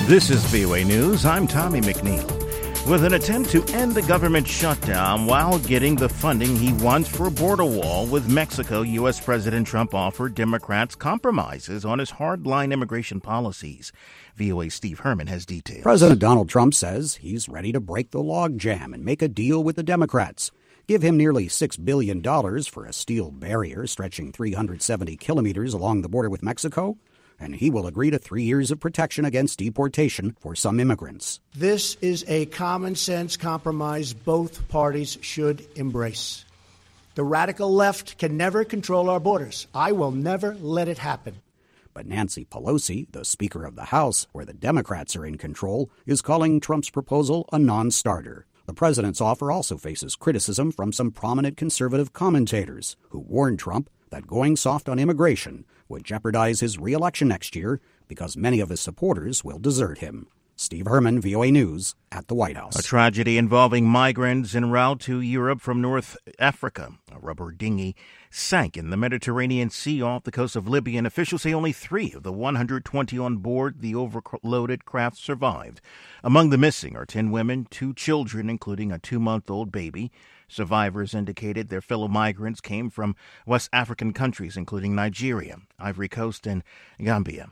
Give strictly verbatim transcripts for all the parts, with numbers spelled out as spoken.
This is V O A News. I'm Tommy McNeil. With an attempt to end the government shutdown while getting the funding he wants for a border wall with Mexico, U S. President Trump offered Democrats compromises on his hardline immigration policies. V O A's Steve Herman has details. President Donald Trump says he's ready to break the logjam and make a deal with the Democrats. Give him nearly six billion dollars for a steel barrier stretching three hundred seventy kilometers along the border with Mexico, and he will agree to three years of protection against deportation for some immigrants. This is a common-sense compromise both parties should embrace. The radical left can never control our borders. I will never let it happen. But Nancy Pelosi, the Speaker of the House, where the Democrats are in control, is calling Trump's proposal a non-starter. The president's offer also faces criticism from some prominent conservative commentators who warned Trump that going soft on immigration would jeopardize his re-election next year because many of his supporters will desert him. Steve Herman, V O A News, at the White House. A tragedy involving migrants en route to Europe from North Africa. A rubber dinghy sank in the Mediterranean Sea off the coast of Libya, and officials say only three of the one hundred twenty on board the overloaded craft survived. Among the missing are ten women, two children, including a two-month-old baby. Survivors indicated their fellow migrants came from West African countries, including Nigeria, Ivory Coast, and Gambia.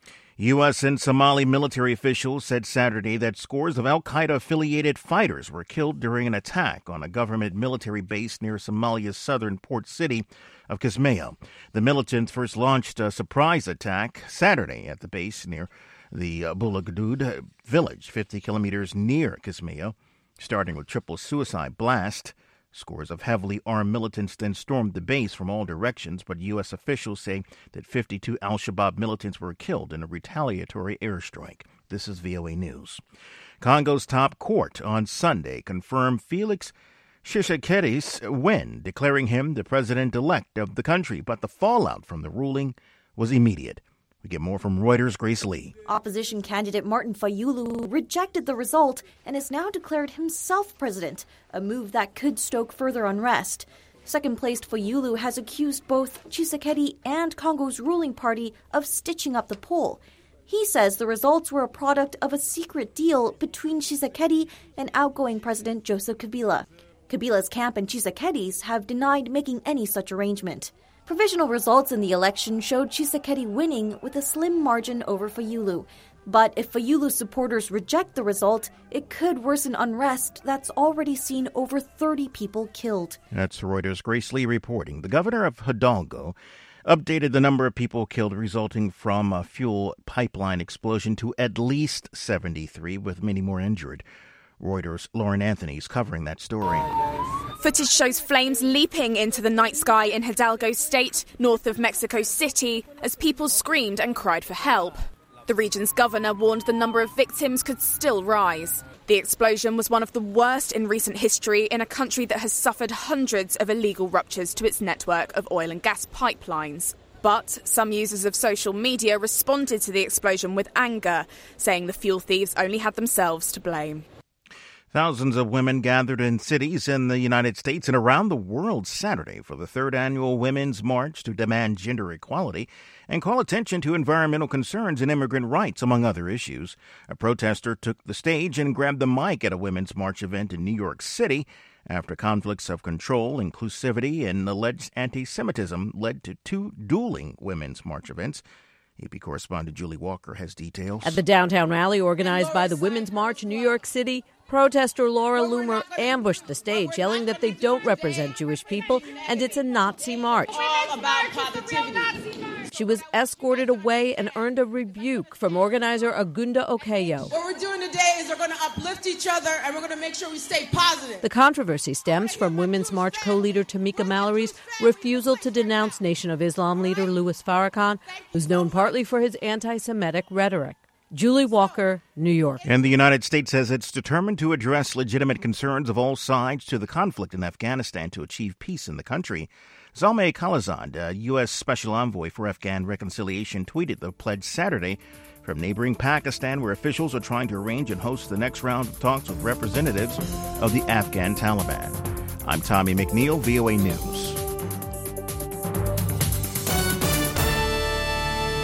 U S and Somali military officials said Saturday that scores of al-Qaeda-affiliated fighters were killed during an attack on a government military base near Somalia's southern port city of Kismayo. The militants first launched a surprise attack Saturday at the base near the uh, Bulagadud village, fifty kilometers near Kismayo, starting with triple suicide blast. Scores of heavily armed militants then stormed the base from all directions, but U S officials say that fifty-two al-Shabaab militants were killed in a retaliatory airstrike. This is V O A News. Congo's top court on Sunday confirmed Felix Tshisekedi's win, declaring him the president-elect of the country, but the fallout from the ruling was immediate. We get more from Reuters' Grace Lee. Opposition candidate Martin Fayulu rejected the result and has now declared himself president, a move that could stoke further unrest. Second-placed Fayulu has accused both Tshisekedi and Congo's ruling party of stitching up the poll. He says the results were a product of a secret deal between Tshisekedi and outgoing President Joseph Kabila. Kabila's camp and Tshisekedi's have denied making any such arrangement. Provisional results in the election showed Tshisekedi winning with a slim margin over Fayulu. But if Fayulu's supporters reject the result, it could worsen unrest that's already seen over thirty people killed. That's Reuters' Grace Lee reporting. The governor of Hidalgo updated the number of people killed resulting from a fuel pipeline explosion to at least seventy-three, with many more injured. Reuters' Lauren Anthony is covering that story. Footage shows flames leaping into the night sky in Hidalgo State, north of Mexico City, as people screamed and cried for help. The region's governor warned the number of victims could still rise. The explosion was one of the worst in recent history in a country that has suffered hundreds of illegal ruptures to its network of oil and gas pipelines. But some users of social media responded to the explosion with anger, saying the fuel thieves only had themselves to blame. Thousands of women gathered in cities in the United States and around the world Saturday for the third annual Women's March to demand gender equality and call attention to environmental concerns and immigrant rights, among other issues. A protester took the stage and grabbed the mic at a Women's March event in New York City after conflicts of control, inclusivity, and alleged anti-Semitism led to two dueling Women's March events. A P correspondent Julie Walker has details. At the downtown rally organized by the Women's March in New York City, protester Laura Loomer ambushed the stage, yelling that they don't represent Jewish people and it's a Nazi march. All about positivity. She was escorted away and earned a rebuke from organizer Agunda Okeyo. What we're doing today is we're going to uplift each other and we're going to make sure we stay positive. The controversy stems from Women's March co-leader Tamika Mallory's refusal to denounce Nation of Islam leader Louis Farrakhan, who's known partly for his anti-Semitic rhetoric. Julie Walker, New York. And the United States says it's determined to address legitimate concerns of all sides to the conflict in Afghanistan to achieve peace in the country. Zalmay Khalilzad, a U S Special Envoy for Afghan Reconciliation, tweeted the pledge Saturday from neighboring Pakistan, where officials are trying to arrange and host the next round of talks with representatives of the Afghan Taliban. I'm Tommy McNeil, V O A News.